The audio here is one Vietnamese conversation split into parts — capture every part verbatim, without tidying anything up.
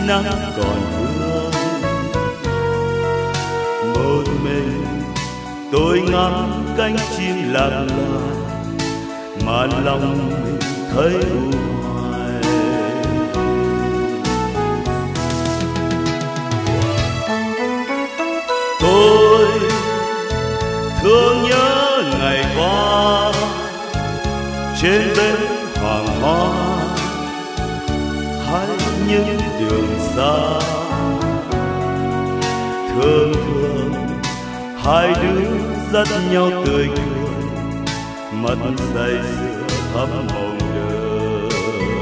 nắng còn vương. Một mình tôi ngắm cánh chim lạc loài mà lòng mình thấy u hoài. Tôi thương nhớ ngày qua trên bến hoàng hoa, hay những đường xa. Thường thường hai đứa dắt nhau tươi cười, mắt say sưa thắm hồng đời.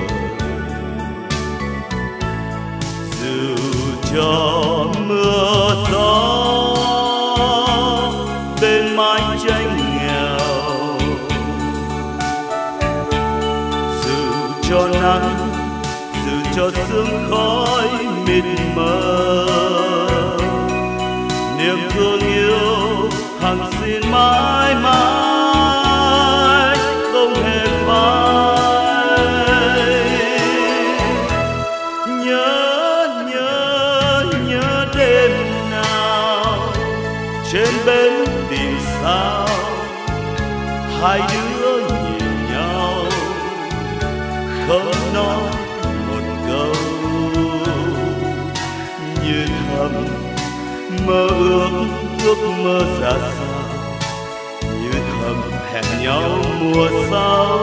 Dù cho mưa gió bên mái tranh nghèo, dù cho nắng, dù cho sương khói mịt mờ, niềm thương yêu hằng xin mãi mãi không hề phai. Nhớ nhớ nhớ đêm nào trên bến tìm sao, hai đứa nhìn nhau không nói một câu, như thầm mơ ước ước mơ xa xa, như thầm hẹn nhau mùa sau.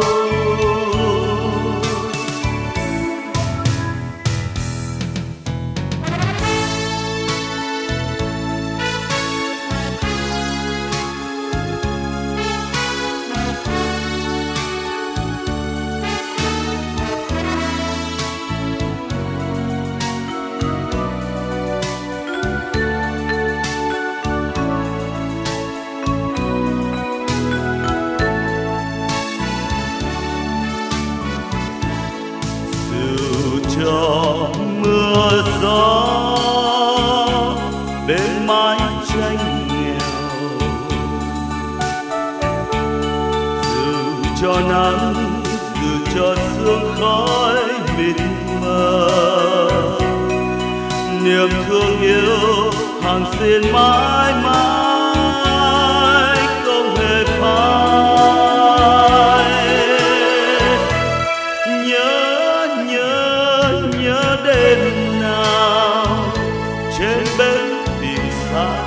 Cho mưa gió bên mái tranh nghèo, dù cho nắng, dù cho sương khói mịt mờ, niềm thương yêu hằng xin mãi mãi không hề phai. Nhớ nhớ nhớ đêm nào trên bến tìm xa,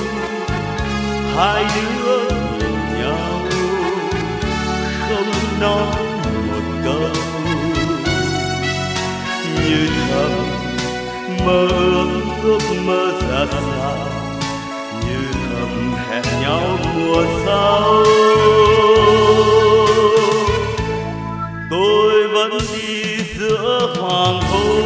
hai đứa nhìn nhau không nói một câu, như thầm mơ ước ước mơ xa xa, như thầm hẹn nhau mùa sau. Tôi vẫn đi giữa hoàng hôn